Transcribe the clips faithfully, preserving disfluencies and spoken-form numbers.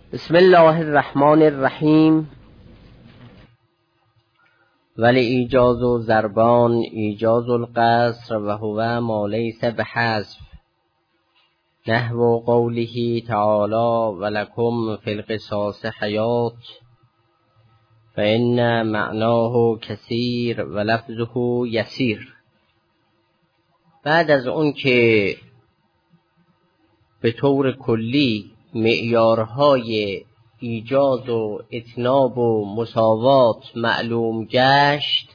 بسم الله الرحمن الرحیم. ولی ایجاز و ضربان ایجاز القصر و هو ما لیس بحذف نحو قوله تعالی ولکم فی القصاص حیات فإن معناه کثیر و لفظه یسیر. بعد از اون که به طور کلی معیارهای ایجاز و اتناب و مساوات معلوم گشت،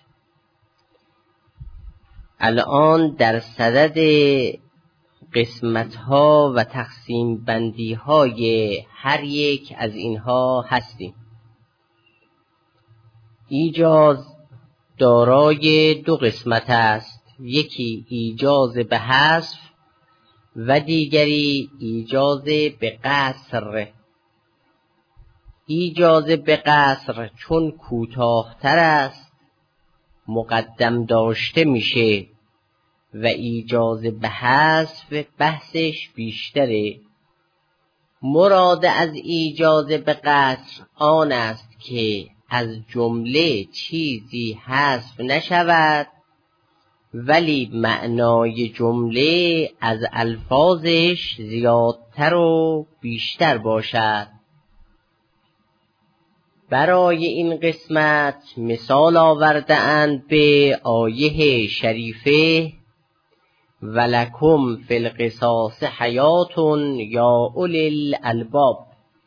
الان در صدد قسمتها و تقسیم بندی های هر یک از اینها هستیم. ایجاز دارای دو قسمت است، یکی ایجاز به حذف و دیگری ایجاز به قصر. ایجاز به قصر چون کوتاه‌تر است مقدم داشته میشه و ایجاز به حذف بحثش بیشتره. مراد از ایجاز به قصر آن است که از جمله چیزی حذف نشود ولی معنای جمله از الفاظش زیادتر و بیشتر باشد. برای این قسمت مثال آورده اند به آیه شریفه ولکم فی القصاص حیات یا اولی الالباب.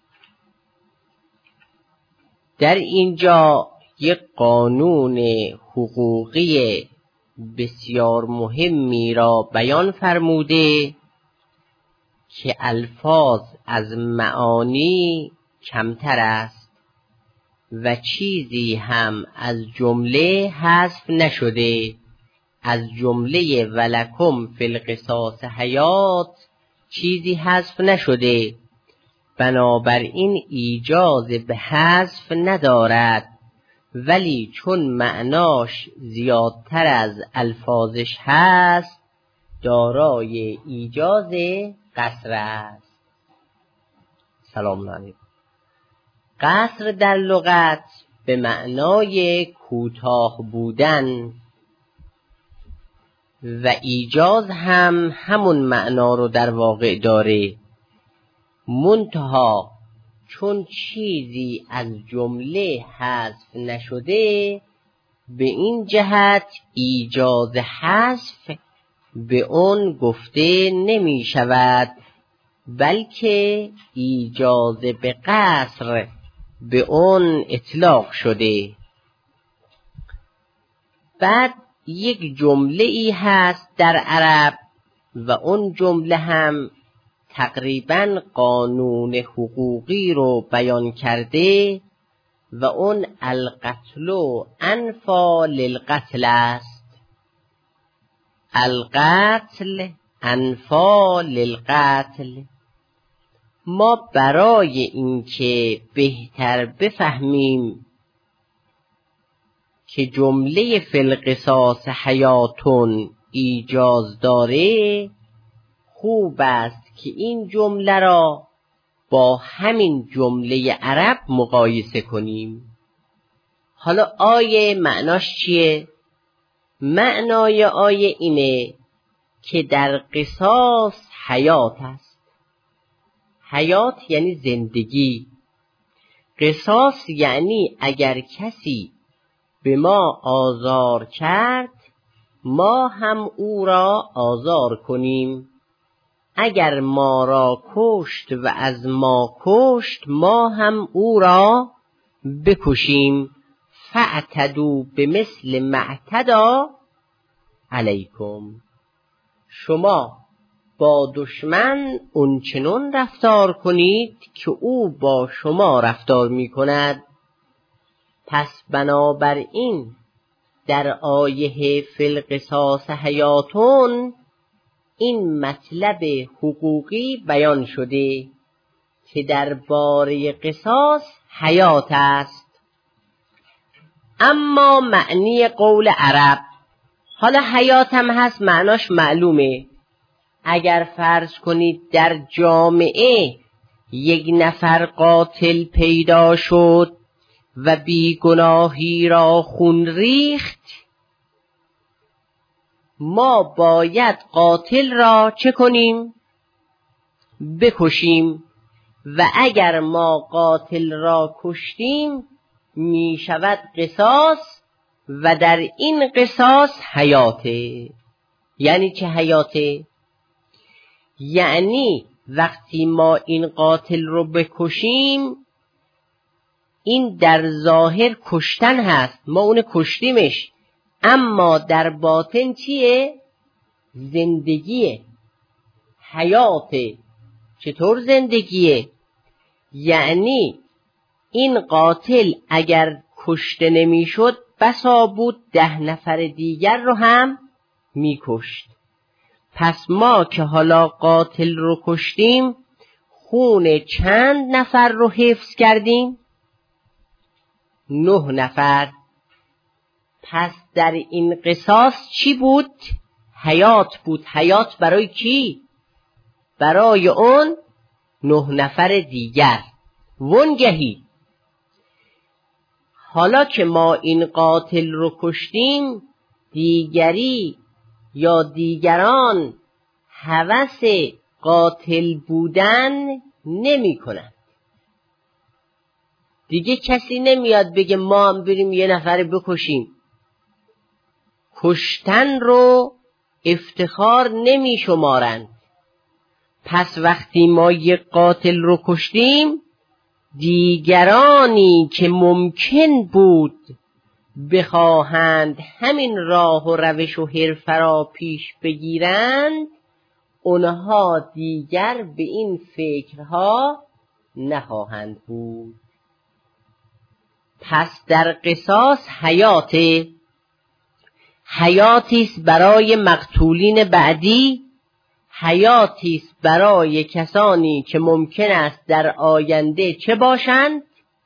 در اینجا یک قانون حقوقی بسیار مهمی را بیان فرموده که الفاظ از معانی کمتر است و چیزی هم از جمله حذف نشده. از جمله ولکم فی القصاص حیات چیزی حذف نشده، بنابراین ایجاز به حذف ندارد، ولی چون معناش زیادتر از الفاظش هست دارای ایجاز قصر است. سلام علیکم. قصر در لغت به معنای کوتاه بودن و ایجاز هم همون معنا رو در واقع داره، منتها چون چیزی از جمله حذف نشده به این جهت ایجاز حذف به اون گفته نمی شود، بلکه ایجاز به قصر به اون اطلاق شده. بعد یک جمله ای هست در عرب و اون جمله هم تقریباً قانون حقوقی رو بیان کرده و اون القتل انفی للقتل است. القتل انفی للقتل. ما برای اینکه بهتر بفهمیم که جمله فی القصاص حیاتون ایجاز داره، خوب است که این جمله را با همین جمله عرب مقایسه کنیم. حالا آیه معناش چیه؟ معنای آیه اینه که در قصاص حیات است. حیات یعنی زندگی. قصاص یعنی اگر کسی به ما آزار کرد ما هم او را آزار کنیم، اگر ما را کشت و از ما کشت ما هم او را بکشیم. فاعتدوا بمثل ما اعتدی علیکم. شما با دشمن اونچنان رفتار کنید که او با شما رفتار می کند. پس بنابراین در آیه فی القصاص حیاتون این مطلب حقوقی بیان شده که درباره قصاص حیات است. اما معنی قول عرب، حالا حیات هم هست معناش معلومه. اگر فرض کنید در جامعه یک نفر قاتل پیدا شد و بیگناهی را خون ریخت، ما باید قاتل را چه کنیم؟ بکشیم. و اگر ما قاتل را کشتیم می شود قصاص و در این قصاص حیاته. یعنی چه حیاته؟ یعنی وقتی ما این قاتل رو بکشیم، این در ظاهر کشتن هست، ما اون کشتیمش، اما در باطن چیه؟ زندگیه، حیاته. چطور زندگیه؟ یعنی این قاتل اگر کشته نمیشد بسا بود ده نفر دیگر رو هم میکشت. پس ما که حالا قاتل رو کشتیم، خون چند نفر رو حفظ کردیم؟ نه نفر. پس در این قصاص چی بود؟ حیات بود. حیات برای کی؟ برای اون نه نفر دیگر. ونگهی حالا که ما این قاتل رو کشتیم، دیگری یا دیگران هوس قاتل بودن نمی کنند. دیگه کسی نمیاد بگه ما هم بریم یه نفر بکشیم. کشتن رو افتخار نمی شمارند. پس وقتی ما یک قاتل رو کشتیم، دیگرانی که ممکن بود بخواهند همین راه و روش و حرفه را پیش بگیرند، اونها دیگر به این فکرها نخواهند بود. پس در قصاص حیات، حیاتیست برای مقتولین بعدی، حیاتیست برای کسانی که ممکن است در آینده چه باشند؟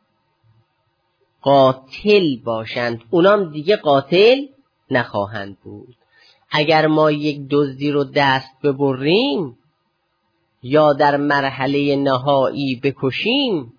قاتل باشند. اونام دیگه قاتل نخواهند بود. اگر ما یک دزدی رو دست ببریم یا در مرحله نهایی بکشیم،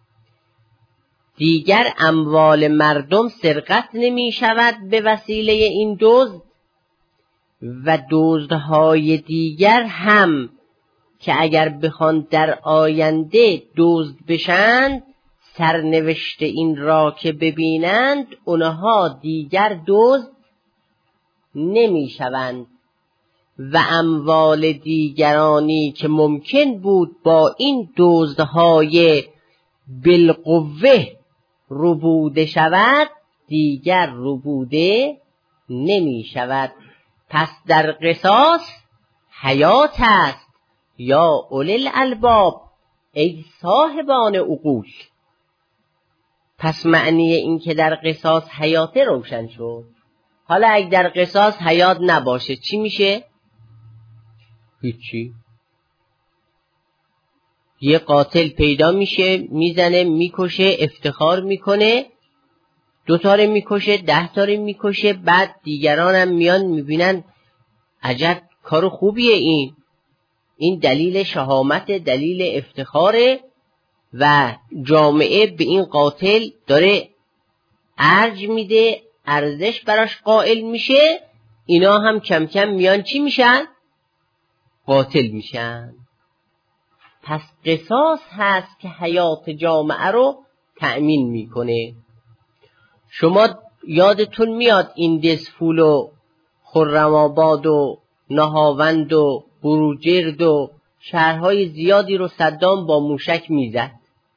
دیگر اموال مردم سرقت نمی شود به وسیله این دزد، و دزدهای دیگر هم که اگر بخوان در آینده دزد بشند، سرنوشت این را که ببینند، اونها دیگر دزد نمی شوند و اموال دیگرانی که ممکن بود با این دزدهای بالقوه ربوده شود، دیگر ربوده نمی شود. پس در قصاص حیات است یا اولی الالباب، ای صاحبان عقول. پس معنی این که در قصاص حیات روشن شد. حالا اگه در قصاص حیات نباشه چی میشه؟ هیچی. یه قاتل پیدا میشه، میزنه، میکشه، افتخار میکنه، دو تاره میکشه، ده تاره میکشه، بعد دیگران هم میان میبینن عجب کار خوبیه این این دلیل شهامت، دلیل افتخاره و جامعه به این قاتل داره ارج میده، ارزش براش قائل میشه. اینا هم کم کم میان چی میشن؟ قاتل میشن. پس قصاص هست که حیات جامعه رو تأمین میکنه. شما یادتون میاد این دسفول و خرم‌آباد و نهاوند و بروجرد و شهرهای زیادی رو صدام با موشک میزد.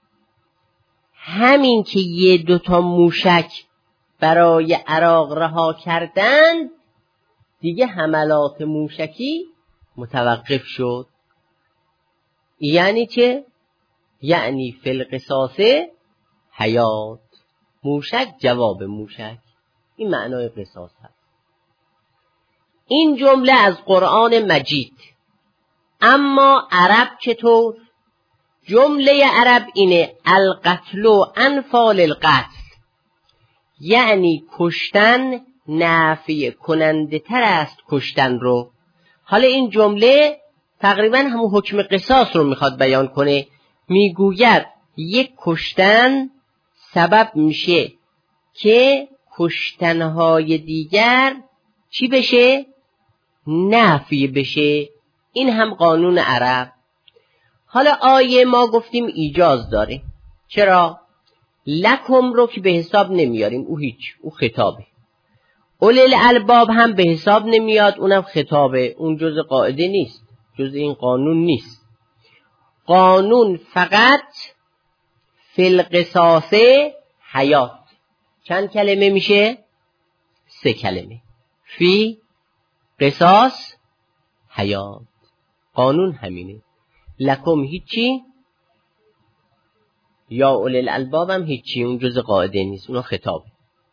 همین که یه دوتا موشک برای عراق رها کردند، دیگه حملات موشکی متوقف شد. یعنی چه؟ یعنی فی القصاص حیات. موشک جواب موشک. این معنای قصاص هست. این جمله از قرآن مجید. اما عرب چطور؟ جمله عرب اینه: القتل و انفال القتل، یعنی کشتن نافع کننده تر است کشتن رو. حالا این جمله تقریبا همون حکم قصاص رو میخواد بیان کنه. میگوید یک کشتن سبب میشه که کشتنهای دیگر چی بشه؟ نفی بشه. این هم قانون عرب. حالا آیه ما گفتیم ایجاز داره. چرا؟ لکم رو که به حساب نمیاریم، او هیچ، او خطابه. اولل الالباب هم به حساب نمیاد، اونم خطابه، اون جز قاعده نیست، جز این قانون نیست. قانون فقط فی القصاص حیات. چند کلمه میشه؟ سه کلمه. فی قصاص حیات. قانون همینه. لکم هیچی، یا اولل الالباب هم هیچی، اون جز قاعده نیست، اون خطابه.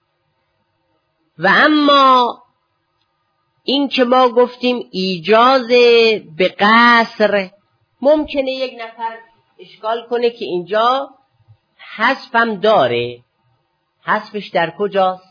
و اما این که ما گفتیم ایجاز به قصر، ممکنه یک نفر اشکال کنه که اینجا حذفم داره. حذفش در کجاست؟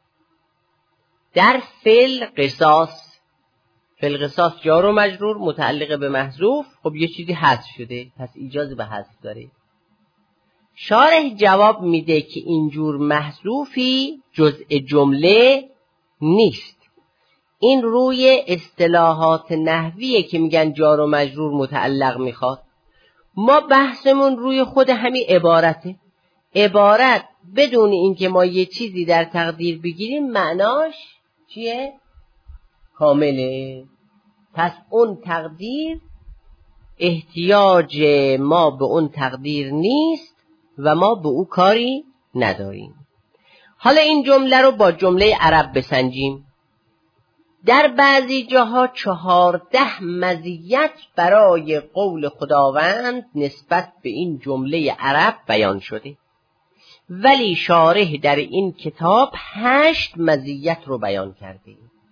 در فعل قصاص. فعل قصاص جار و مجرور متعلق به محذوف، خب یه چیزی حذف شده، پس ایجاز به حذف داره. شارح جواب میده که اینجور محذوفی جزء جمله نیست. این روی اصطلاحات نحویه که میگن جار و مجرور متعلق میخواد. ما بحثمون روی خود همین عبارته. عبارت بدون اینکه ما یه چیزی در تقدیر بگیریم معناش چیه؟ کامله. پس اون تقدیر احتیاج ما به اون تقدیر نیست و ما به او کاری نداریم. حالا این جمله رو با جمله عرب بسنجیم. در بعضی جاها چهارده مزیت برای قول خداوند نسبت به این جمله عرب بیان شده، ولی شارح در این کتاب هشت مزیت رو بیان کرده.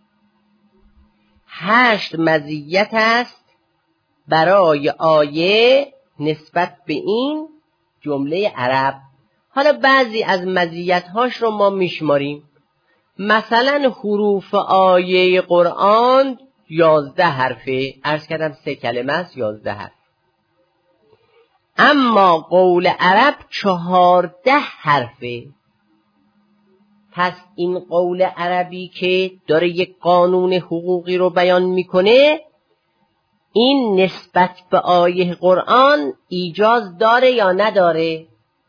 هشت مزیت است برای آیه نسبت به این جمله عرب. حالا بعضی از مزیت‌هاش رو ما میشماریم. مثلا حروف آیه قرآن یازده حرفه، عرض کردم سه کلمه است، یازده حرف. اما قول عرب چهارده حرفه. پس این قول عربی که داره یک قانون حقوقی رو بیان میکنه، این نسبت به آیه قرآن ایجاز داره یا نداره؟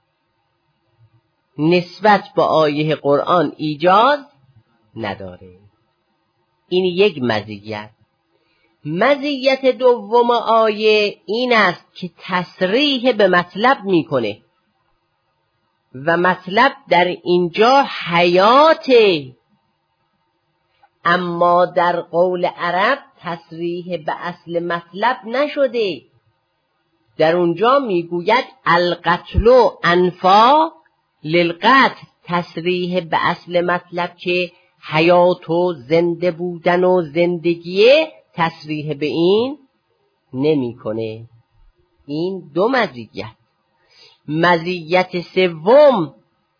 نسبت به آیه قرآن ایجاز نداره. این یک مزیت. مزیت دوم آیه این است که تصریح به مطلب میکنه و مطلب در اینجا حیاته. اما در قول عرب تصریح به اصل مطلب نشده. در اونجا میگوید القتل انفا للقتل، تصریح به اصل مطلب که حیات و زنده بودن و زندگیه تصریح به این نمیکنه. این دو مزیت. مزیت سوم،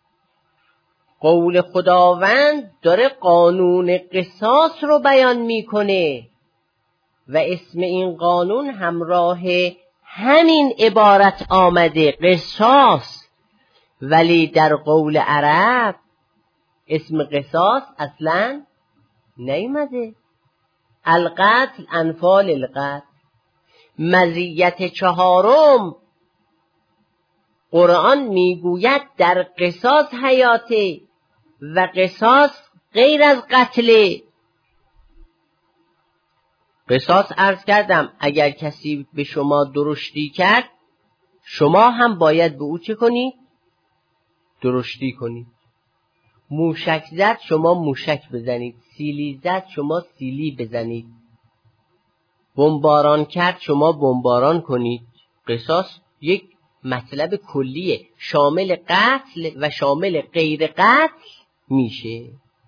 قول خداوند داره قانون قصاص رو بیان میکنه و اسم این قانون همراه همین عبارت آمده، قصاص. ولی در قول عرب اسم قصاص اصلا نیامده. القتل انفال القتل. مزیت چهارم، قرآن میگوید در قصاص حیاته و قصاص غیر از قتله. قصاص عرض کردم اگر کسی به شما درشتی کرد، شما هم باید به او چه کنید؟ درشتی کنید. موشک زد، شما موشک بزنید. سیلی زد، شما سیلی بزنید. بمباران کرد، شما بمباران کنید. قصاص یک مطلب کلیه، شامل قتل و شامل غیر قتل میشه.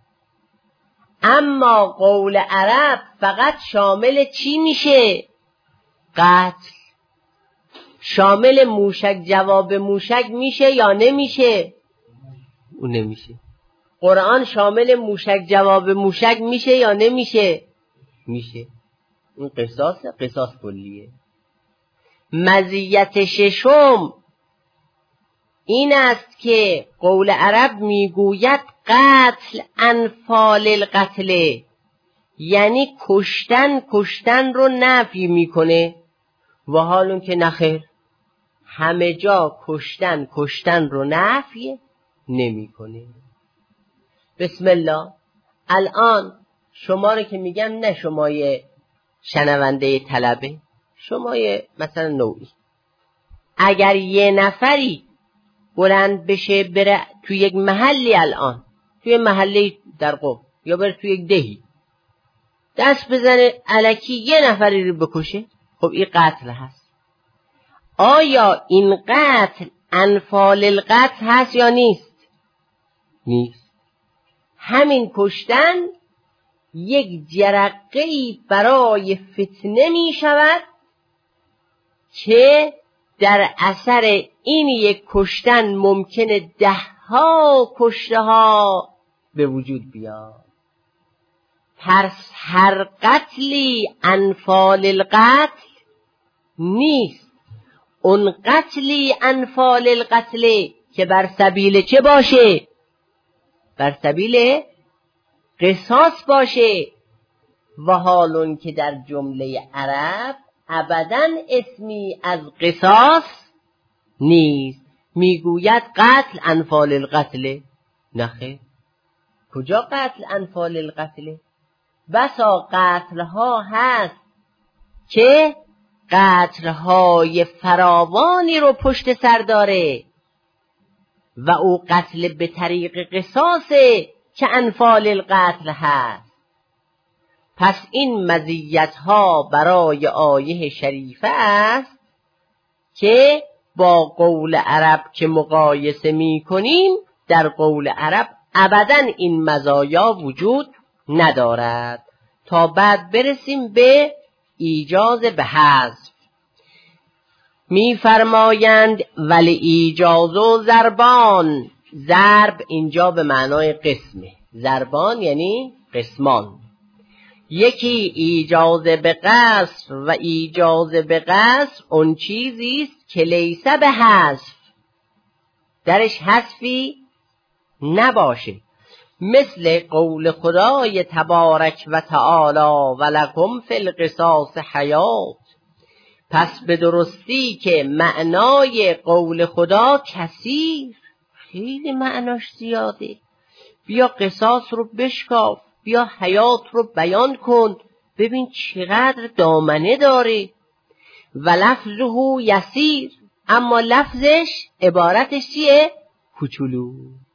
اما قول عرب فقط شامل چی میشه؟ قتل. شامل موشک جواب موشک میشه یا نمیشه؟ اون نمیشه. قرآن شامل موشک جواب موشک میشه یا نمیشه؟ میشه. این قصاص قصاص کلیه. مزیت ششم این است که قول عرب میگوید قتل انفال القتل، یعنی کشتن کشتن رو نفی میکنه، و حالون که نخیر، همه جا کشتن کشتن رو نفی نمیکنه. بسم الله. الان شما رو که میگم، نه شمای شنونده طلبه، شمای مثلا نوعی، اگر یه نفری بلند بشه بره تو یک محلی، الان توی محله در قم یا بره تو یک دهی دست بزنه الکی یه نفری رو بکشه، خب این قتل هست. آیا این قتل انفال القتل هست یا نیست؟ نیست. همین کشتن یک جرقه‌ای برای فتنه می شود که در اثر این یک کشتن ممکنه ده ها کشته ها به وجود بیاد. پس هر قتلی انفال القتل نیست. اون قتلی انفال القتل که بر سبیل چه باشه؟ بر سبیل قصاص باشه، و حالون که در جمله عرب ابداً اسمی از قصاص نیست. میگوید قتل انفال القتل. نخیر، کجا قتل انفال القتل؟ بسا قتلها هست که قتلهای فراوانی رو پشت سر داره و او قتل به طریق قصاصه که انفال القتل هست. پس این مزیت‌ها برای آیه شریفه است که با قول عرب که مقایسه می کنیم، در قول عرب ابداً این مزایا وجود ندارد. تا بعد برسیم به ایجاز به حذف. می فرمایند ولی ایجاز و ضربان. ضرب اینجا به معنای قسمه، ضربان یعنی قسمان. یکی ایجاز به قصر و ایجاز به قصر اون چیزی است که لیسه به حذف، درش حذفی نباشه، مثل قول خدای تبارک و تعالی ولکم فی القصاص حیات. پس به درستی که معنای قول خدا کثیر، خیلی معناش زیاده، بیا قصاص رو بشکاف، بیا حیات رو بیان کن، ببین چقدر دامنه داره. و لفظه یسیر، اما لفظش عبارتش چیه؟ کوچولو.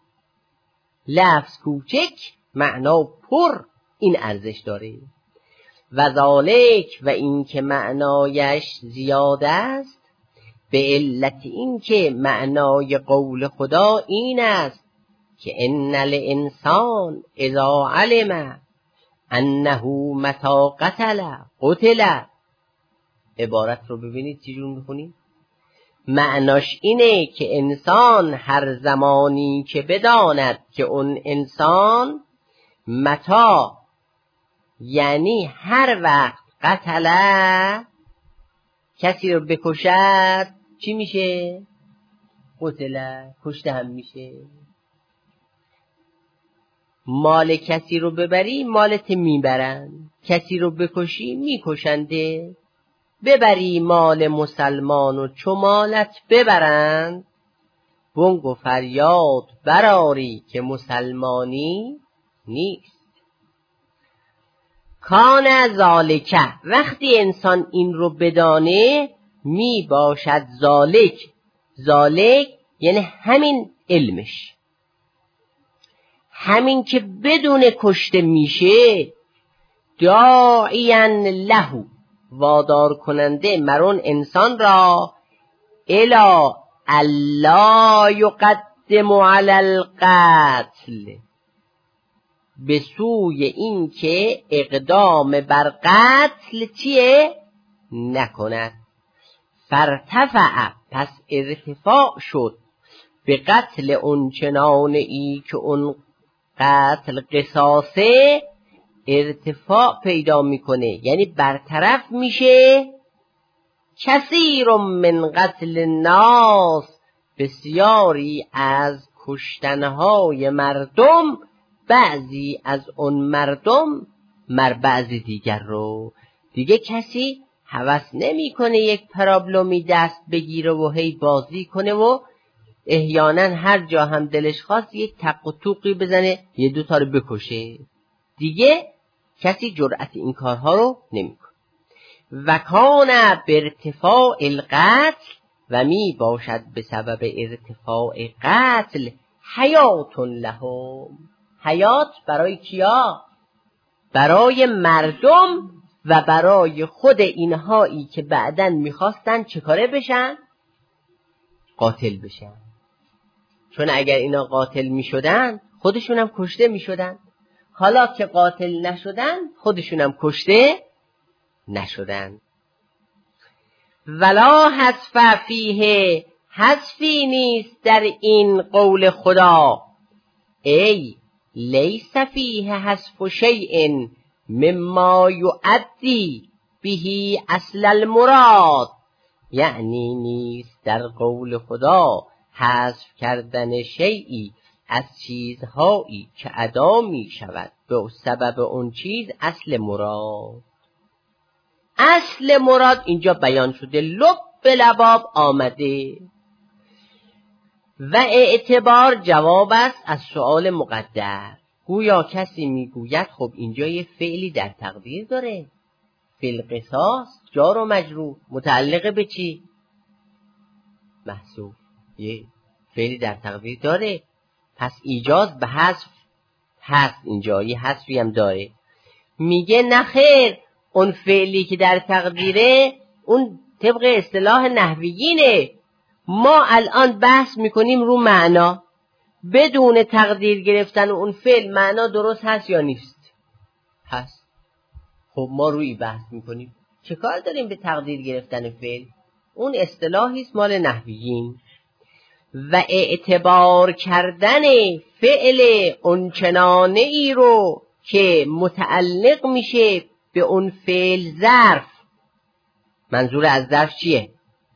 لفظ کوچک معنا پر این ارزش داره. و ذالک، و این که معنایش زیاد است، به علت این که معنای قول خدا این است که ان الانسان اذا علم انه متى قتل قتل. عبارت رو ببینید چجور میخونید. معناش اینه که انسان هر زمانی که بداند که اون انسان متا، یعنی هر وقت قتل کسی رو بکشد، چی میشه؟ قتل، کشته هم میشه. مال کسی رو ببری مالت میبرن، کسی رو بکشی میکشنده. ببری مال مسلمان و چو مالت ببرند، بانگ و فریاد براری که مسلمانی نیست. کان ذالک، وقتی انسان این رو بدانه می باشد ذالک. ذالک یعنی همین علمش، همین که بدون کشته میشه، داعیاً له، وادار کننده مرون انسان را، الی الا یقدم علی القتل، به سوی این که اقدام بر قتل چیه؟ نکند. فرتفع، پس ارتفاع شد، به قتل اون چنان ای که اون قتل قصاصه ارتفاع پیدا میکنه، یعنی برطرف میشه کثیر من قتل الناس، بسیاری از کشتنهای مردم، بعضی از اون مردم مر بعضی دیگر رو. دیگه کسی هوس نمی کنه یک پرابلمی دست بگیره و هی بازی کنه و احیانا هر جا هم دلش خواست یک تق و توقی بزنه یه دوتا رو بکشه. دیگه کسی جرأت این کارها رو نمی کنه. و کان بارتفاع القتل، و می باشد به سبب ارتفاع قتل، حیات لهم، حیات برای کیا؟ برای مردم و برای خود اینهایی که بعداً میخواستن چه کاره بشن؟ قاتل بشن. چون اگر اینا قاتل میشدن خودشون هم کشته میشدن، حالا که قاتل نشدن خودشون هم کشته نشدن. ولا حذف فیه، حذفی نیست در این قول خدا. ای لیس فیه حذف شیء مما یؤدی به اصل المراد، یعنی نیست در قول خدا حذف کردن شیئی از چیزهایی که ادا می شود به سبب اون چیز اصل مراد. اصل مراد اینجا بیان شده، لب به لباب آمده. و اعتبار جواب است از سؤال مقدر. گویا کسی میگوید خب اینجا یه فعلی در تقدیر داره، فعل قصاص جار و مجرور متعلق به چی؟ محذوف. یه فعلی در تقدیر داره، پس ایجاز به حذف هست، اینجا یه حذفی هم داره. میگه نخیر، اون فعلی که در تقدیره اون طبق اصطلاح نحویینه، ما الان بحث میکنیم رو معنا، بدون تقدیر گرفتن اون فعل معنا درست هست یا نیست؟ هست. خب ما روی بحث میکنیم، چه کار داریم به تقدیر گرفتن فعل؟ اون اصطلاحی است مال نحویین. و اعتبار کردن فعل اونچنانه ای رو که متعلق میشه به اون فعل ظرف. منظور از ظرف چیه؟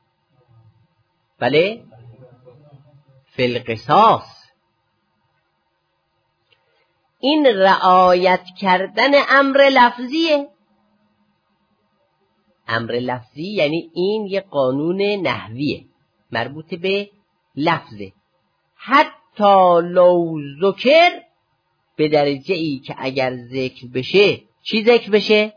بله؟ فعل قصاص. این رعایت کردن امر لفظیه. امر لفظی یعنی این یه قانون نحویه مربوط به لفظه. حتی لو ذکر، به درجه ای که اگر ذکر بشه، چی ذکر بشه؟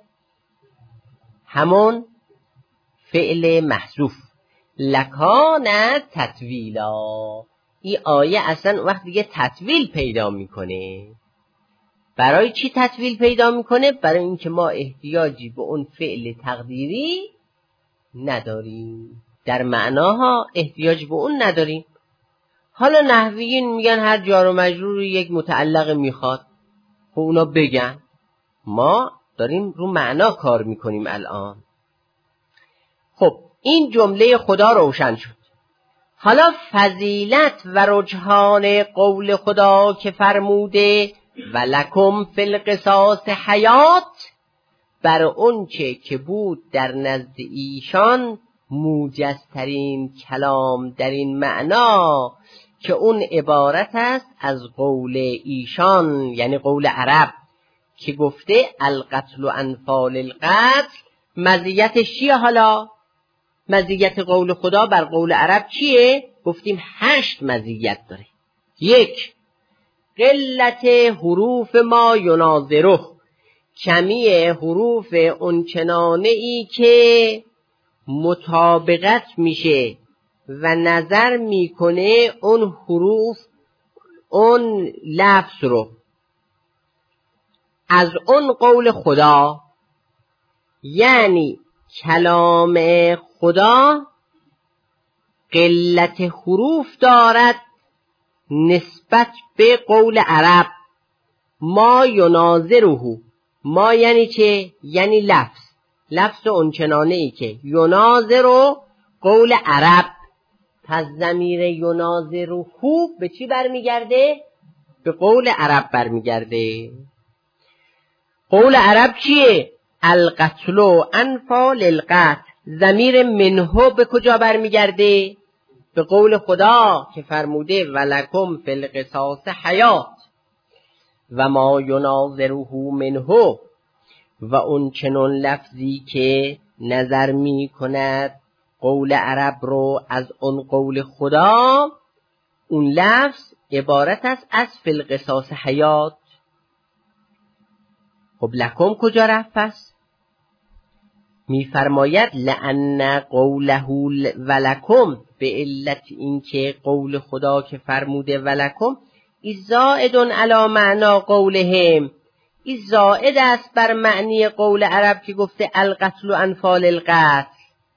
همون فعل محذوف. لکان تطویلا. این آیه اصلا وقت دیگه تطویل پیدا میکنه. برای چی تطویل پیدا میکنه؟ برای اینکه ما احتیاجی به اون فعل تقدیری نداریم، در معناها احتیاج به اون نداریم. حالا نحویین میگن هر جار و مجرور یک متعلق میخواد، خب اونا بگن، ما داریم رو معنا کار میکنیم الان. خب این جمله خدا روشن شد. حالا فضیلت و رجحان قول خدا که فرموده ولکم فی القصاص حیات، بر اون چه که بود در نزد ایشان موجزترین کلام در این معنا، که اون عبارت است از قول ایشان، یعنی قول عرب که گفته القتل و انفال القتل. مزیتش چیه؟ حالا مزیت قول خدا بر قول عرب چیه؟ گفتیم هشت مزیت داره. یک، قلت حروف ما یناظره، کمی حروف اونچنانه ای که مطابقت میشه و نظر میکنه اون حروف اون لفظ رو از اون قول خدا. یعنی کلام خدا قلت حروف دارد نسبت به قول عرب. ما یناظره، ما یعنی چه؟ یعنی لفظ، لفظ اونچنانه ای که یناظره قول عرب. پس ضمیر یناظره به چی برمیگرده؟ به قول عرب برمیگرده. قول عرب چیه؟ القتل و انفال القتل. ضمیر منه به کجا برمیگرده؟ به قول خدا که فرموده ولکم فی القصاص حیات و ما یناظره منه، و اون چنون لفظی که نظر می کند قول عرب رو از اون قول خدا، اون لفظ عبارت است از فی القصاص حیات. خب لکم کجا رفت پس؟ می فرماید لأن قوله ولکم، به علت اینکه قول خدا که فرموده ولکم ای زائد علی معنا قولهم، این زائد است بر معنی قول عرب که گفته القتل و انفال القتل.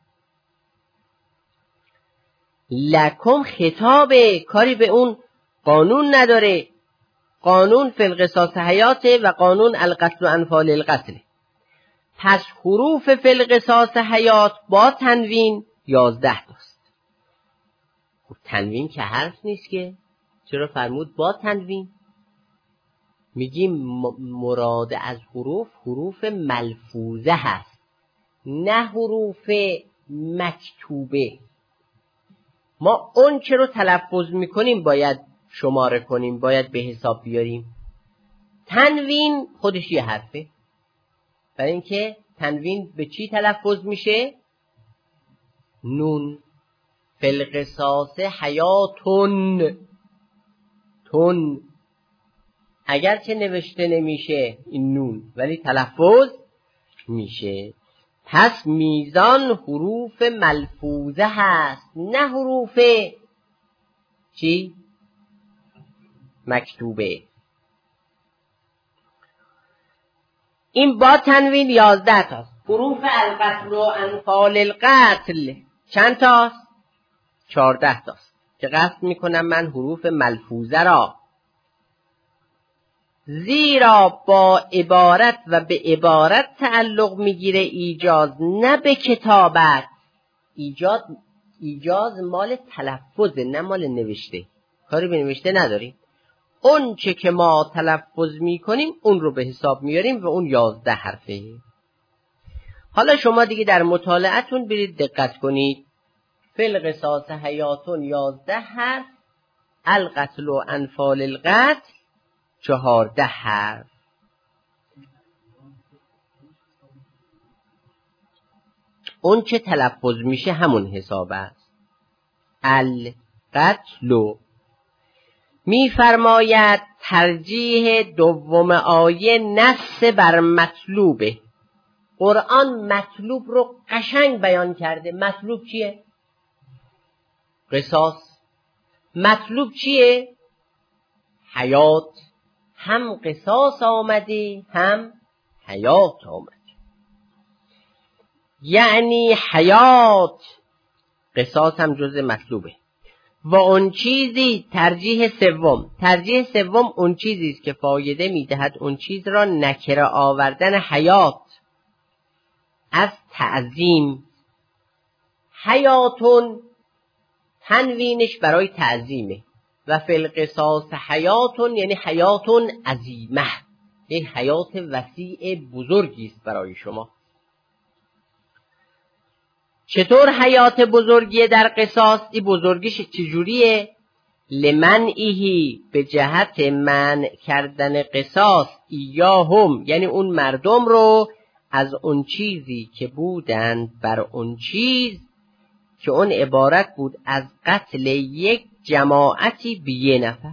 لکم خطاب کاری به اون قانون نداره، قانون فی القصاص حیاته و قانون القتل و انفال القتل. پس حروف فی القصاص حیات با تنوین یازده تاست. خب تنوین که حرف نیست که، چرا فرمود با تنوین؟ میگیم مراد از حروف حروف ملفوظه هست، نه حروف مکتوبه. ما اون چه رو تلفظ میکنیم باید شماره کنیم، باید به حساب بیاریم. تنوین خودش یه حرفه، برای اینکه تنوین به چی تلفظ میشه؟ نون. فی القصاص حیاتون، تون، اگرچه نوشته نمیشه این نون ولی تلفظ میشه. پس میزان حروف ملفوظه هست، نه حروف چی؟ مکتوبه. این با تنوین یازده تاست. حروف القتل و انفال القتل چند تاست؟ چارده تاست که قصد میکنم من حروف ملفوظه را، زیرا با عبارت و به عبارت تعلق میگیره ایجاز، نه به کتابت. ایجاز ایجاز مال تلفظه نه مال نوشته، کاری به نوشته نداریم. اون چه که ما تلفظ میکنیم اون رو به حساب میاریم و اون یازده حرفه. حالا شما دیگه در مطالعتون برید دقت کنید. فی القصاص حیاتون یازده حرف، القتل و انفال القتل چهارده حرف. اون چه تلفظ میشه همون حساب است. القتل میفرماید ترجیح دوم آیه نص بر مطلوبه. قرآن مطلوب رو قشنگ بیان کرده. مطلوب چیه؟ قصاص. مطلوب چیه؟ حیات. هم قصاص آمده هم حیات آمده، یعنی حیات. قصاص هم جز مطلوبه. و اون چیزی ترجیح سوم، ترجیح سوم اون چیزی است که فایده میدهد اون چیز را نکره آوردن حیات از تعظیم. حیاتون تنوینش برای تعظیمه و فی القصاص حیاتون یعنی حیاتون عظیمه، یه حیات وسیع بزرگی است برای شما. چطور حیات بزرگیه در قصاص؟ این بزرگیش چجوریه؟ لمنعیهی، به جهت منع کردن قصاص، ایاهم یعنی اون مردم رو، از اون چیزی که بودند بر اون چیز که اون عبارت بود از قتل یک جماعتی به یه نفر.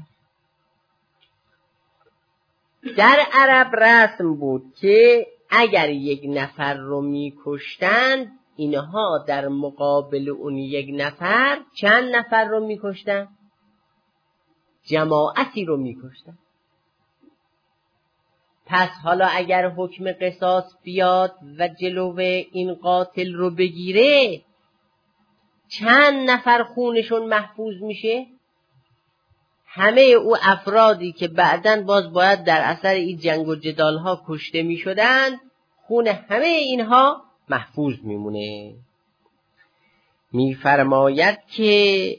در عرب رسم بود که اگر یک نفر رو میکشتند، اینها در مقابل اون یک نفر چند نفر رو میکشتن؟ جماعتی رو میکشتن. پس حالا اگر حکم قصاص بیاد و جلو این قاتل رو بگیره، چند نفر خونشون محفوظ میشه؟ همه او افرادی که بعداً باز باید در اثر این جنگ و جدال ها کشته میشدن، خون همه اینها محفوظ میمونه. میفرماید که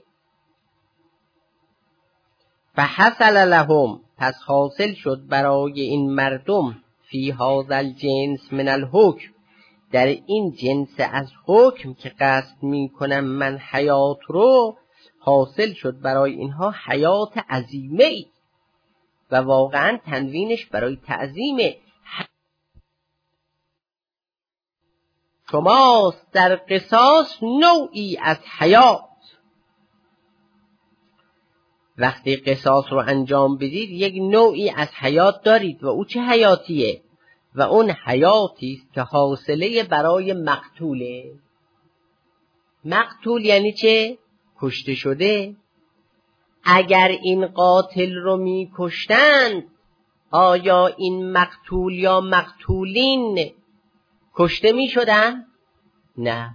فحصل لهم، پس حاصل شد برای این مردم، فی هذا الجنس من الحکم، در این جنس از حکم که قصد می کنم من حیات رو، حاصل شد برای اینها حیات عظیمه ای و واقعا تنوینش برای تعظیمه. شماست در قصاص نوعی از حیات. وقتی قصاص رو انجام بدید یک نوعی از حیات دارید و او چه حیاتیه؟ و اون حیاتی است که حاصله برای مقتوله. مقتول یعنی چه؟ کشته شده. اگر این قاتل رو می کشتند، آیا این مقتول یا مقتولین کشته می شدن؟ نه.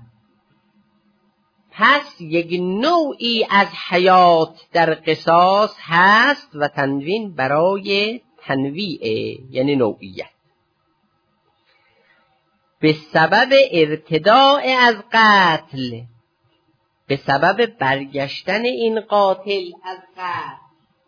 پس یک نوعی از حیات در قصاص هست و تنوین برای تنویعه، یعنی نوعیت. به سبب ارتداء از قتل، به سبب برگشتن این قاتل از قتل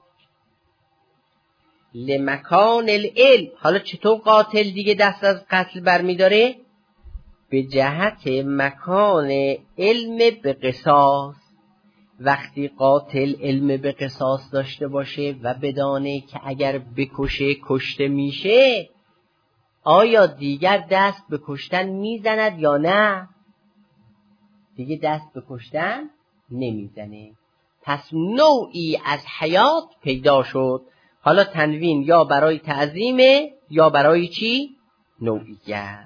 لمکان العلم. حالا چطور قاتل دیگه دست از قتل برمیداره؟ به جهت مکان علم به قصاص. وقتی قاتل علم به قصاص داشته باشه و بدانه که اگر بکشه کشته میشه، آیا دیگر دست به کشتن میزند یا نه؟ دیگه دست به کشتن نمیزنه. پس نوعی از حیات پیدا شد. حالا تنوین یا برای تعظیمه یا برای چی؟ نوعیت.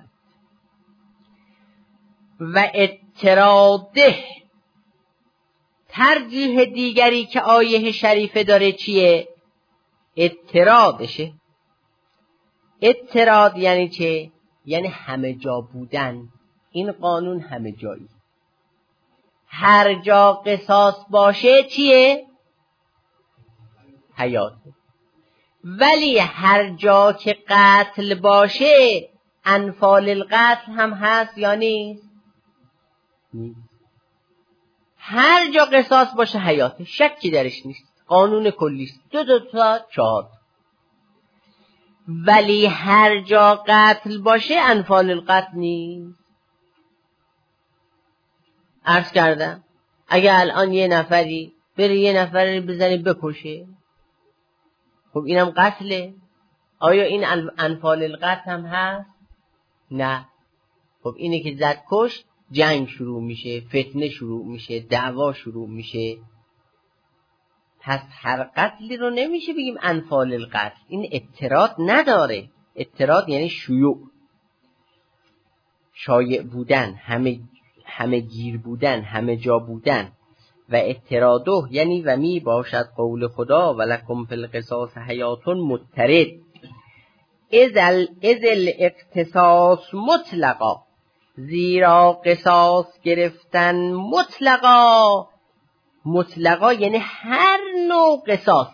و اعتراده، ترجیح دیگری که آیه شریفه داره چیه؟ اعترادشه. اعتراد یعنی چه؟ یعنی همه جا بودن. این قانون همه جایی. هر جا قصاص باشه چیه؟ حیات. ولی هر جا که قتل باشه انفال القتل هم هست یا نیست؟ نیست. هر جا قصاص باشه حیات، شکی درش نیست، قانون کلیست، دو دو تا چهار. ولی هر جا قتل باشه انفال القتل نیست. عرض کردم اگه الان یه نفری بره یه نفری بزنی بکشه، خب اینم قتله. آیا این انفال القتل هم هست؟ نه. خب اینه که زد کشت، جنگ شروع میشه، فتنه شروع میشه، دعوا شروع میشه. پس هر قتلی رو نمیشه بگیم انفال القتل. این اعتراض نداره. اعتراض یعنی شیوع، شایع بودن، همه همه گیر بودن، همه جا بودن. و اعتراضه یعنی و می باشد قول خدا ولکم فی القصاص حیات مضطرد اذ الاقتصاص مطلقا. زیرا قصاص گرفتن مطلقا، مطلقا یعنی هر نوع قصاص،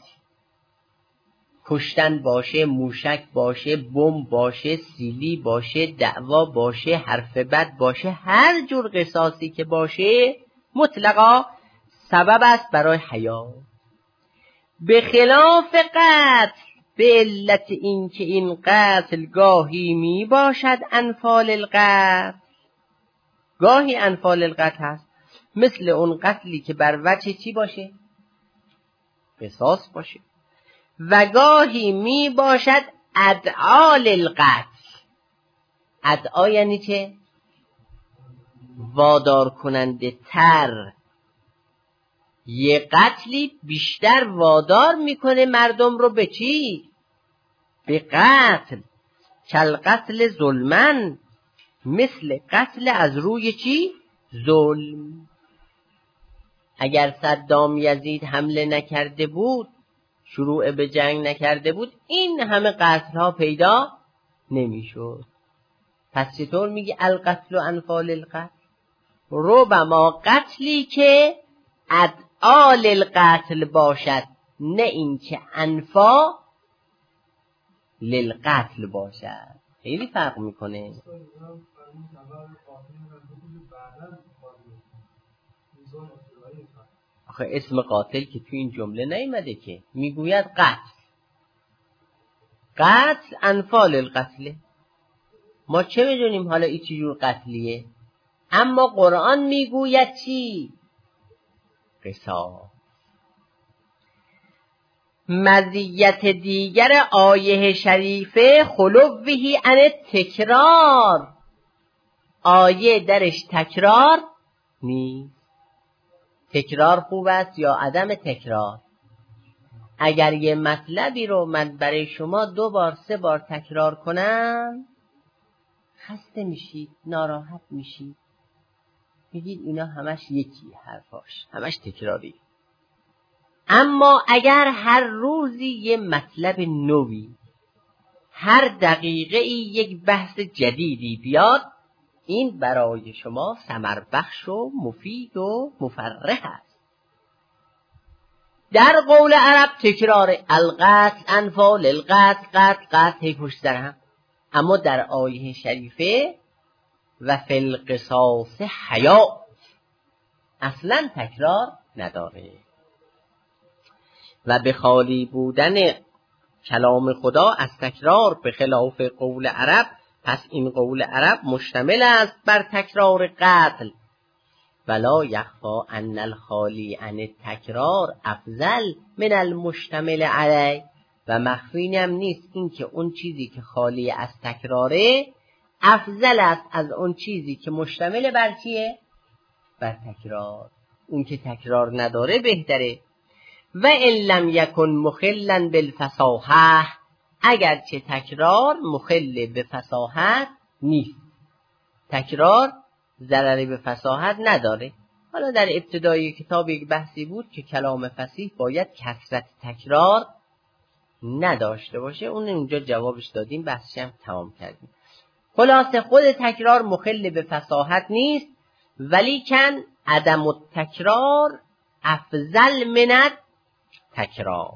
کشتن باشه، موشک باشه، بمب باشه، سیلی باشه، دعوا باشه، حرف بد باشه، هر جور قصاصی که باشه مطلقا سبب است برای حیات. به خلاف قتل، به علت این که این قتل گاهی می باشد انفال القتل، گاهی انفال القتل هست، مثل اون قتلی که بر وجه چی باشه؟ قصاص باشه. و گاهی می باشد ادعال القتل. ادعا یعنی چه؟ وادار کننده تر. یه قتلی بیشتر وادار میکنه مردم رو به چی؟ به قتل. کل قتل ظلمن، مثل قتل از روی چی؟ ظلم. اگر صدام یزید حمله نکرده بود، شروع به جنگ نکرده بود، این همه قتل ها پیدا نمیشد. پس چطور میگی القتل و انفال القتل؟ ربما قتلی که ادعال القتل باشد، نه این که انفا للقتل باشد. خیلی فرق میکنه. آخه اسم قاتل که تو این جمله نیامده که، میگوید قتل. قتل انفال القتل. ما چه بدونیم حالا این چه جور قتلیه؟ اما قرآن میگوید چی؟ قصاص. مزیت دیگر آیه شریفه خلوه عن تکرار. آیه درش تکرار نیست. تکرار خوب است یا عدم تکرار؟ اگر یه مطلبی رو من برای شما دو بار سه بار تکرار کنم خسته میشید، ناراحت میشید، میگید اینا همش یکی، حرفاش همش تکراری. اما اگر هر روزی یه مطلب نوی، هر دقیقه ای یک بحث جدیدی بیاد، این برای شما ثمر بخش و مفید و مفرح است. در قول عرب تکرار القتل انفال القتل، قتل قتل هی پشت سر هم. اما در آیه شریفه و فی القصاص حیات اصلا تکرار نداره. و به خالی بودن کلام خدا از تکرار به خلاف قول عرب، پس این قول عرب مشتمل است بر تکرار قتل. ولا یخفا ان الخالی عن التکرار افضل من المشتمل علی. و مخفی هم نیست این که اون چیزی که خالی از تکراره افضل است از اون چیزی که مشتمل بر چیه؟ بر تکرار. اون که تکرار نداره بهتره. و ان لم یکن مخلا بالفصاحه، اگرچه تکرار مخل به فصاحت نیست. تکرار ضرری به فصاحت نداره. حالا در ابتدای کتاب یک بحثی بود که کلام فصیح باید کثرت تکرار نداشته باشه، اون اونجا جوابش دادیم، بحثش هم تمام کردیم. خلاصه خود تکرار مخل به فصاحت نیست، ولی کن عدم التکرار افضل من تکرار.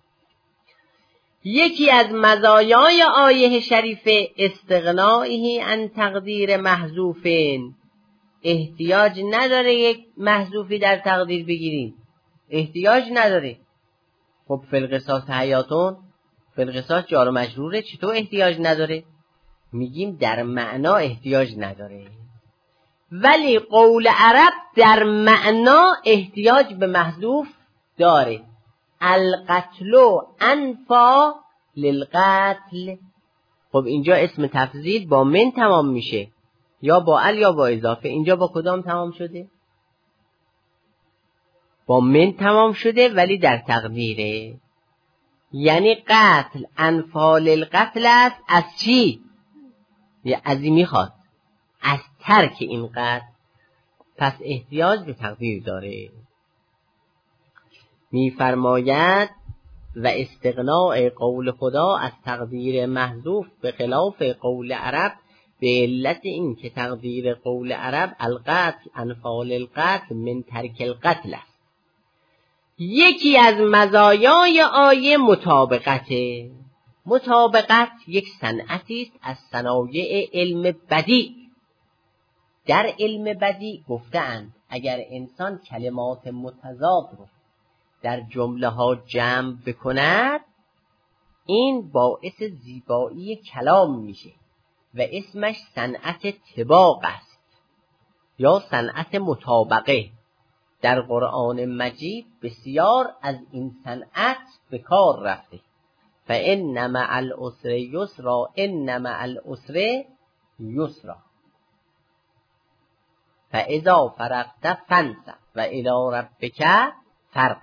یکی از مزایای آیه شریفه استغنائه عن تقدیر محذوفین. احتیاج نداره یک محذوفی در تقدیر بگیریم، احتیاج نداره. خب فی القصاص حیاتون، فی القصاص جار و مجروره، چطور احتیاج نداره؟ میگیم در معنا احتیاج نداره، ولی قول عرب در معنا احتیاج به محذوف داره. القتل انفا للقتل. خب اینجا اسم تفضیل با من تمام میشه، یا با ال یا با اضافه. اینجا با کدام تمام شده؟ با من تمام شده، ولی در تقدیره. یعنی قتل انفال القتل است. از چی؟ یه ازی میخواد، از ترک این قتل. پس احتیاج به تقدیر داره. میفرماید و استغناء قول خدا از تقدیر محذوف به خلاف قول عرب به علت این که تقدیر قول عرب القتل انفال القتل من ترک القتل است. یکی از مزایای آیه مطابقته. مطابقت یک صنعتی است از صنایع علم بدیع. در علم بدیع گفتند اگر انسان کلمات متضاد رو در جمله ها جمع بکند، این باعث زیبایی کلام میشه و اسمش صنعت طباق است یا صنعت مطابقه. در قرآن مجید بسیار از این صنعت به کار رفته. فإن مع العسر یسرا ان مع العسر یسرا فاذا فرغت فانصب و الی ربک فارغب.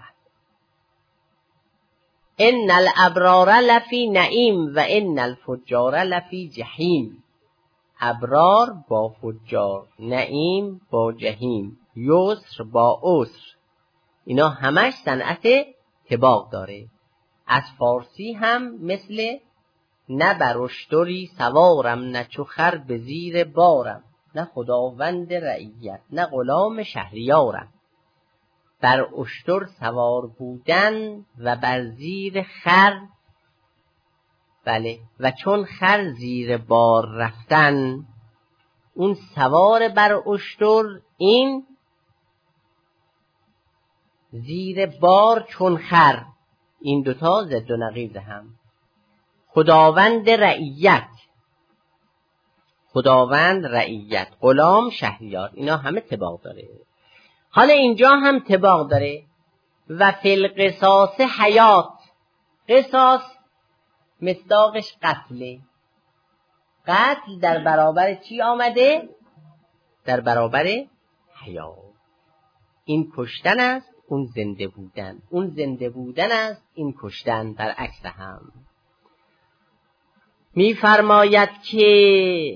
ان الابرار لفی نعیم و ان الفجار لفی جحیم. ابرار با فجار، نعیم با جحیم، یسر با عسر، اینا همش صنعت طباق داره. از فارسی هم مثل نه بر اشتری سوارم، نه چو خر به زیر بارم، نه خداوند رعیت، نه غلام شهریارم. بر اشتر سوار بودن و بر زیر خر، بله، و چون خر زیر بار رفتن. اون سوار بر اشتر، این زیر بار چون خر. این دوتا ضد و نقیض هم. خداوند رعیت، خداوند رعیت، غلام شهریار، اینا همه طباق داره. حالا اینجا هم طباق داره. و فی القصاص حیات، قصاص مصداقش قتله. قتل در برابر چی آمده؟ در برابر حیات. این کشتن است، اون زنده بودن. اون زنده بودن است، این کشتن، در عکس هم. می فرماید که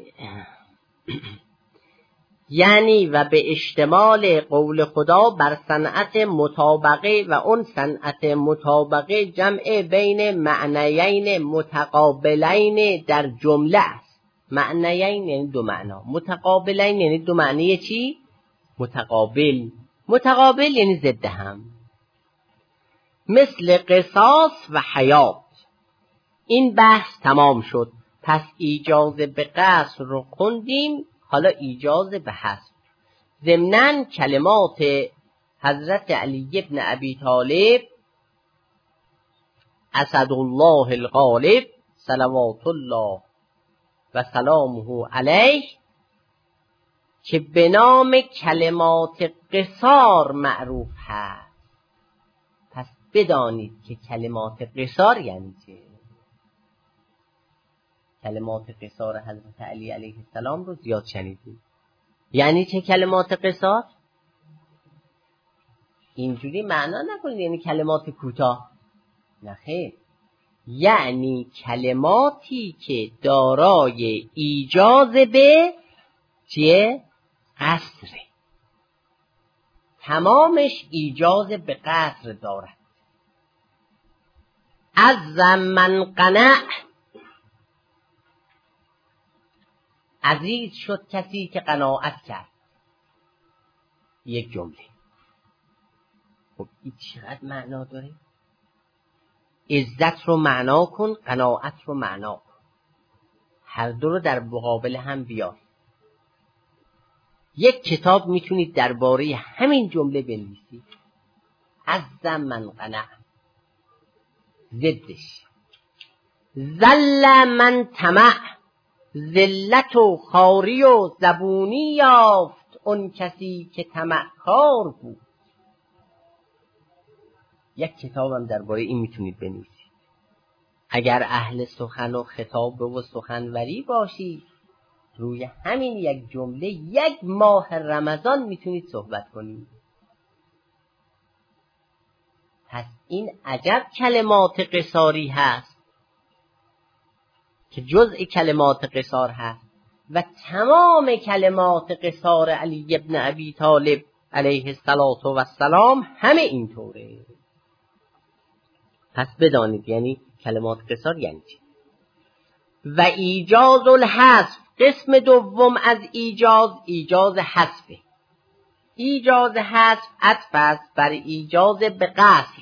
یعنی و به اشتمال قول خدا بر صنعت مطابقه، و اون صنعت مطابقه جمع بین معنیین متقابلین در جمله است. معنیین یعنی دو معنا، متقابلین یعنی دو معنی چی؟ متقابل. متقابل یعنی ضد هم، مثل قصاص و حیات. این بحث تمام شد. پس ایجاز به قصر رو خوندیم، حالا ایجاز به حذف. ضمناً کلمات حضرت علی ابن ابی طالب اسدالله الغالب صلوات الله و سلامه علیه که به نام کلمات قصار معروف هست. پس بدانید که کلمات قصار یعنی چه. کلمات قصار حضرت علی علیه السلام رو زیاد شنیدید. یعنی چه کلمات قصار؟ اینجوری معنا نکنید یعنی کلمات کوتاه. نه خیر، یعنی کلماتی که دارای ایجاز به چیه؟ قصر. تمامش ایجاز به قصر دارد. از من قنع، عزیز شد کسی که قناعت کرد. یک جمله. خب این چقدر معنا داره؟ عزت رو معنا کن، قناعت رو معنا کن، هر دو رو در مقابل هم بیار. یک کتاب میتونید درباره همین جمله بنویسید. از من قنع، ضدش ذل من طمع، ذلت و خواری و زبونی یافت اون کسی که طمعکار بود. یک کتابم درباره این میتونید بنویسید. اگر اهل سخن و خطاب و سخنوری باشید، روی همین یک جمله یک ماه رمضان میتونید صحبت کنید. پس این عجب کلمات قصاری هست که جزء کلمات قصار هست و تمام کلمات قصار علی ابن ابی طالب علیه السلام همه اینطوره. پس بدانید یعنی کلمات قصار یعنی چی. و ایجاز الحذف، قسم دوم از ایجاز، ایجاز حذفه. ایجاز حذف عطف است بر ایجاز به قصر.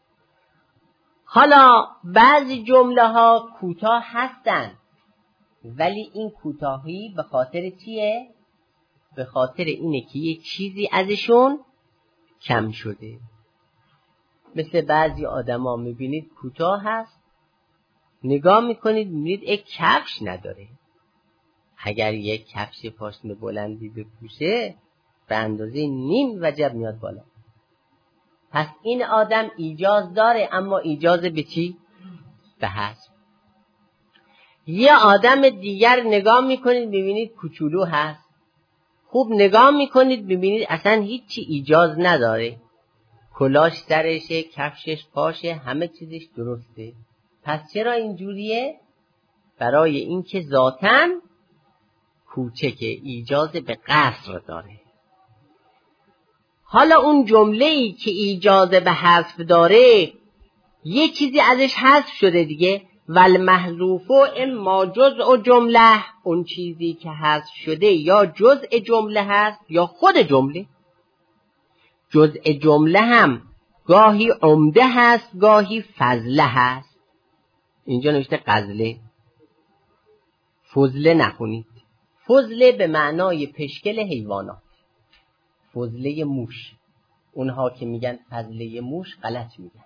حالا بعضی جمله ها کوتاه هستند، ولی این کوتاهی به خاطر چیه؟ به خاطر اینه که یه چیزی ازشون کم شده. مثل بعضی آدما میبینید کوتاه هست، نگاه میکنید میبینید یک کفش نداره. اگر یک کفش پاشنه بلندی بپوشه به اندازه نیم وجب میاد بالا. پس این آدم ایجاز داره، اما ایجاز به چی؟ به حذف. یه آدم دیگر نگاه میکنید ببینید کوچولو هست، خوب نگاه میکنید ببینید اصلا هیچی ایجاز نداره، کلاش سرشه، کفشش پاشه، همه چیزش درسته. پس چرا اینجوریه؟ برای اینکه ذاتاً کوچکه، ایجاز به قصر داره. حالا اون جمله‌ای که ایجاز به حذف داره یه چیزی ازش حذف شده دیگه. والمحذوف اما جزء جمله، اون چیزی که حذف شده یا جزء جمله هست یا خود جمله. جزء جمله هم گاهی عمده هست، گاهی فضله هست. اینجا نوشته غزله، فضله نخونید. فضله به معنای پشکل حیوانات، فضله موش. اونها که میگن فضله موش غلط میگن.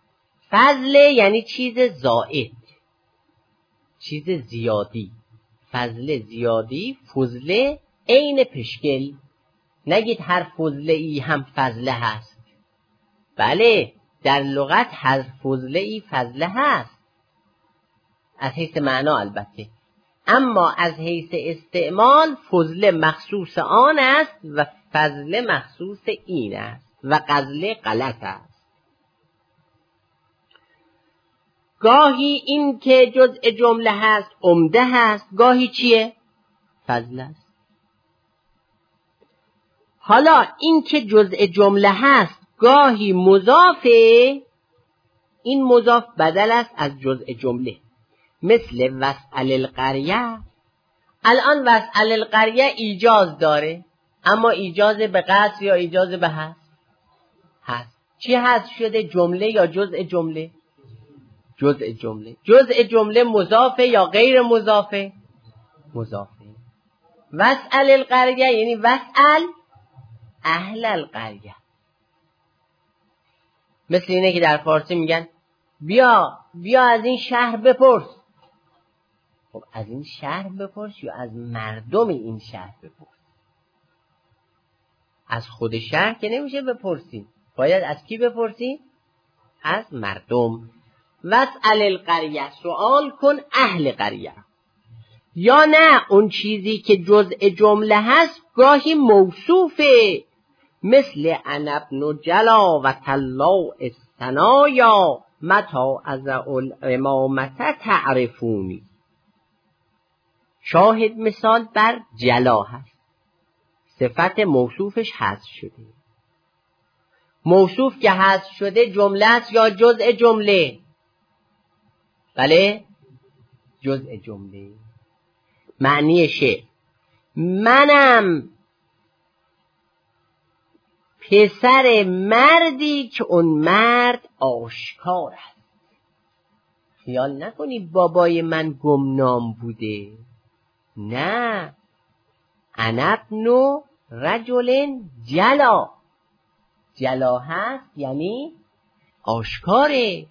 فضله یعنی چیز زائد، چیز زیادی. فضله زیادی، فضله عین پشگل. نگید هر فضله ای هم فضله هست. بله، در لغت هر فضله ای فضله هست، از حیث معنا البته، اما از حیث استعمال فضله مخصوص آن است و فضله مخصوص این است و غزله غلط است. گاهی این که جزء جمله هست عمده هست، گاهی چیه؟ فضله است. حالا این که جزء جمله هست گاهی مضافه، این مضاف بدل است از جزء جمله، مثل واسأل القریه. الان واسأل القریه ایجاز داره، اما ایجاز به قصر یا ایجاز به حذف؟ هست. چی هست شده، جمله یا جزء جمله؟ جزء جمله. جزء جمله مضافه یا غیر مضافه؟ مضافه. واسأل القریه یعنی واسأل اهل القریه. مثل اینه که در فارسی میگن بیا بیا از این شهر بپرس. خب از این شهر بپرس یا از مردم این شهر بپرس؟ از خود شهر که نمیشه بپرسی، باید از کی بپرسی؟ از مردم. واسأل القریه، سوال کن اهل قریه. یا نه اون چیزی که جزء جمله هست گاهی موصوفه، مثل انا ابن جلا و طلاء الثنایا متی اضع الامامة تعرفونی. شاهد مثال بر جلا هست، صفت موصوفش حذف شده. موصوف که حذف شده جمله است یا جزء جمله؟ بله، جزء جمله. معنی شعر منم پسر مردی که اون مرد آشکار است. خیال نکنید بابای من گمنام بوده، نه، انا ابن رجل جلا. جلا هست یعنی آشکاره،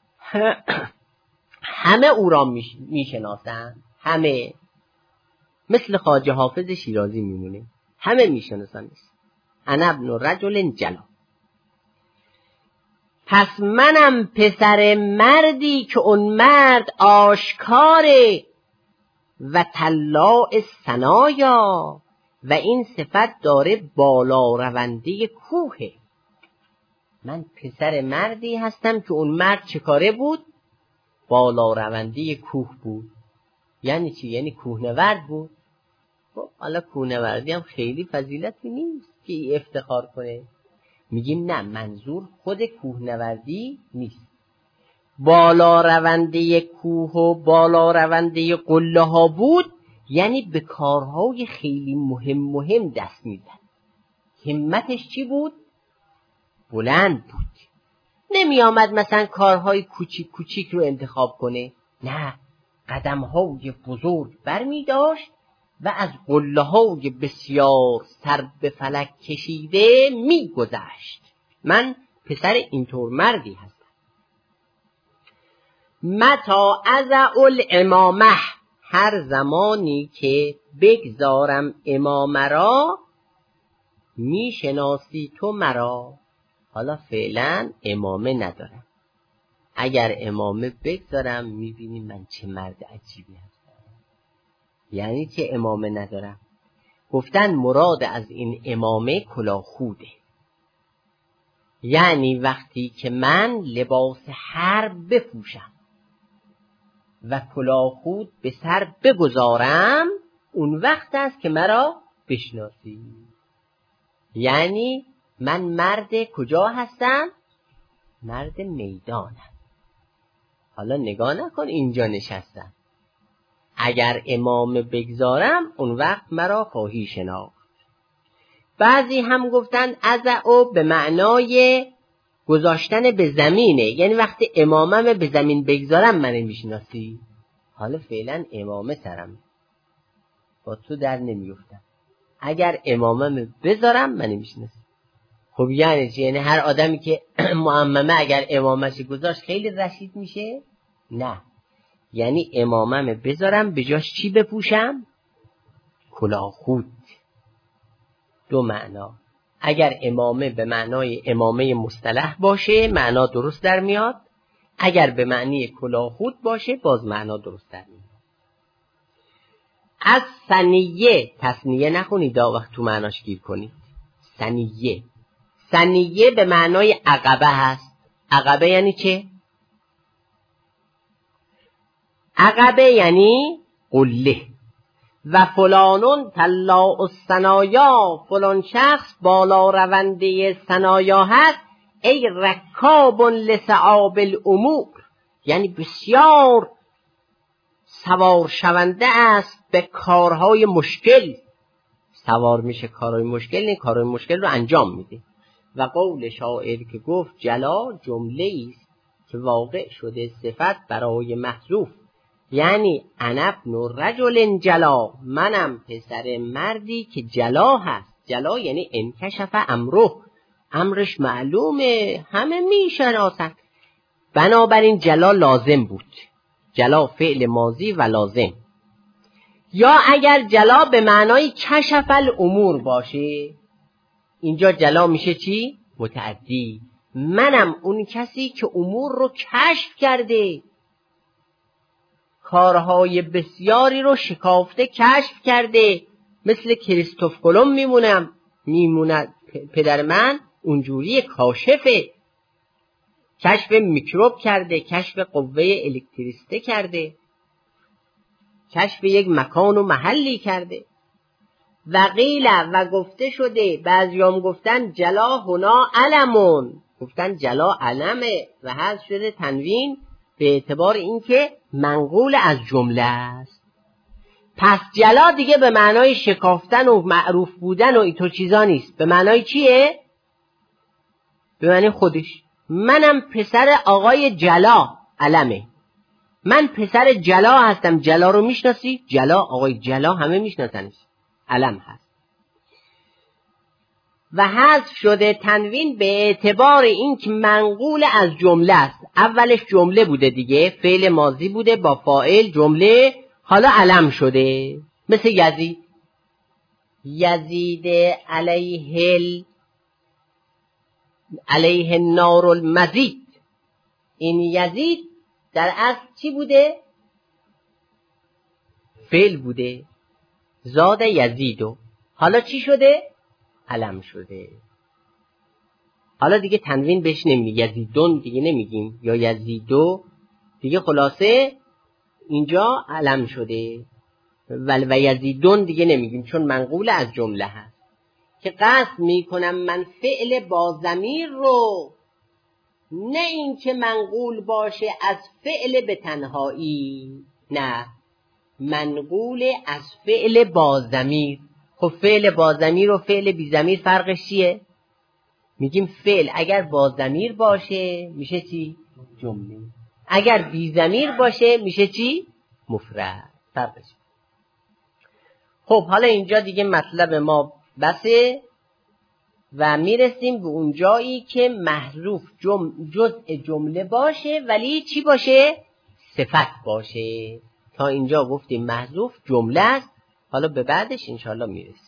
همه او را میشناسن، همه. مثل خواجه حافظ شیرازی میمونه، همه میشناسن انا ابن رجل جلا. پس منم پسر مردی که اون مرد آشکاره و طلاء ثنایا، و این صفت داره بالا رونده کوه. من پسر مردی هستم که اون مرد چه کاره بود؟ بالا رونده کوه بود. یعنی چی؟ یعنی کوهنورد بود. خب حالا کوهنوردی هم خیلی فضیلتی نیست که ای افتخار کنه. میگیم نه، منظور خود کوهنوردی نیست. بالا رونده کوه و بالا رونده قله ها بود، یعنی به کارهای خیلی مهم مهم دست میزد. همتش چی بود؟ بلند بود. نمی آمد مثلا کارهای کوچیک کوچیک رو انتخاب کنه، نه، قدمهای بزرگ برمی داشت و از قله های بسیار سر به فلک کشیده می گذشت. من پسر اینطور مردی هستم. متا اضع الامامه، هر زمانی که بگذارم امامه را می شناسی تو مرا. حالا فعلا امامه ندارم، اگر امامه بگذارم میبینی من چه مرد عجیبی هستم. یعنی چه امامه ندارم؟ گفتن مراد از این امامه کلاهخوده. یعنی وقتی که من لباس حرب بپوشم و کلاهخود به سر بگذارم، اون وقت است که مرا بشناسی. یعنی من مرد کجا هستم؟ مرد میدانم. حالا نگاه نکن اینجا نشستم، اگر امامه بگذارم اون وقت مرا خواهی شناخت. بعضی هم گفتن اضع به معنای گذاشتن به زمینه، یعنی وقتی امامه به زمین بگذارم منو میشناسی. حالا فعلا امامه سرم، با تو در نمیفتم، اگر امامه بذارم منو میشناسی. خب یعنی چی؟ یعنی هر آدمی که معممه اگر امامش گذاشت خیلی رشید میشه؟ نه، یعنی امامم بذارم به جاش چی بپوشم؟ کلاهخود. دو معنا. اگر امامه به معنای امامه مصطلح باشه معنا درست در میاد، اگر به معنی کلاهخود باشه باز معنا درست در میاد. از ثنیه، تثنیه نخونید دا وقت تو معناش گیر کنید. ثنیه، ثنیه به معنای عقبه هست. عقبه یعنی چه؟ عقبه یعنی قله. و فلانون طلاع الثنایا، فلان شخص بالا رونده ثنایا هست. ای رکاب لصعاب الامور، یعنی بسیار سوار شونده است به کارهای مشکل. سوار میشه کارهای مشکل، نه کارهای مشکل رو انجام میده. و قول شاعر که گفت جلا جمله است که واقع شده صفت برای محذوف، یعنی انا ابن رجل جلا، منم پسر مردی که جلا هست. جلا یعنی انکشف امره، امرش معلومه، همه میشناسن. بنابراین جلا لازم بود. جلا فعل ماضی و لازم. یا اگر جلا به معنای کشف الامور باشه، اینجا جلا میشه چی؟ متعدی. منم اون کسی که امور رو کشف کرده، کارهای بسیاری رو شکافته کشف کرده. مثل کریستوف کلمب میمونم میموند پدر من اونجوری کاشفه، کشف میکروب کرده، کشف قوه الکتریسته کرده، کشف یک مکان و محلی کرده. و قیل، و گفته شده، بعضیام گفتن جلا هنا علمون، گفتن جلا علمه و حذف شده تنوین به اعتبار اینکه منقول از جمله است. پس جلا دیگه به معنای شکافتن و معروف بودن و اینطور چیزا نیست. به معنای چیه؟ به معنای خودش. منم پسر آقای جلا، علمه. من پسر جلا هستم. جلا رو میشناسی؟ جلا، آقای جلا همه میشناسنش، علم هست. و حذف شده تنوین به اعتبار اینکه منقول از جمله است. اولش جمله بوده دیگه، فعل ماضی بوده با فاعل جمله، حالا علم شده. مثل یزید، یزید علیه ال... علیه النار المزید. این یزید در اصل چی بوده؟ فعل بوده، زاد یزیدو، حالا چی شده؟ علم شده. حالا دیگه تنوین بهش نمیگیم، یزیدون دیگه نمیگیم یا یزیدو دیگه، خلاصه اینجا علم شده. ول و یزیدون دیگه نمیگیم چون منقول از جمله هست. که قصد میکنم من فعل با ضمیر رو، نه این که منقول باشه از فعل به تنهایی، نه، منقول از فعل با ضمیر. خب فعل با ضمیر و فعل بی ضمیر فرقش چیه؟ میگیم فعل اگر با ضمیر باشه میشه چی؟ جمله. اگر بی ضمیر باشه میشه چی؟ مفرد. فرقش. خب حالا اینجا دیگه مطلب ما بسه و میرسیم به اون جایی که محذوف جم... جزء جمله باشه ولی چی باشه؟ صفت باشه. تا اینجا گفتیم محذوف جمله است، حالا به بعدش انشاءالله میرسیم.